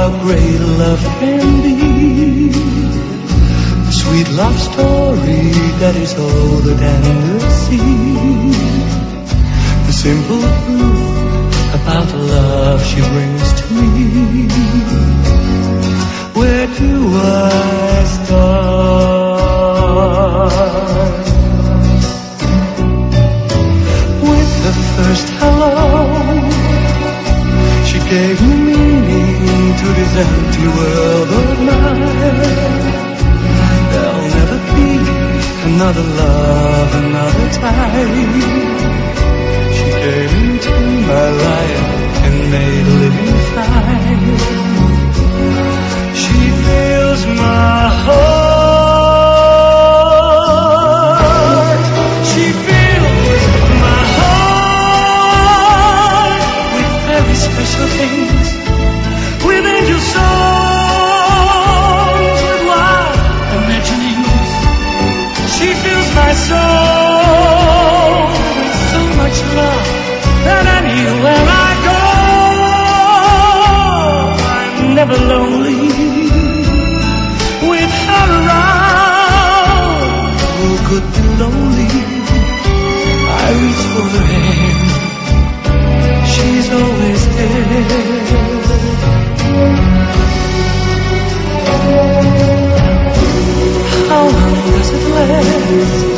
how great love can be. The sweet love story that is older than the sea. The simple truth about the love she brings to me. Where do I start? With the first hello, she gave me meaning to this empty world of mine. There'll never be another love, another time. She came into my life and made a living fire. She fills my heart. She fills my heart with very special things, with angel songs, with wild imaginings. She fills my soul with so much love that anywhere I go, I'm never lonely. With her around, who could be lonely? I reach for her hand, she's always there. How long does it last?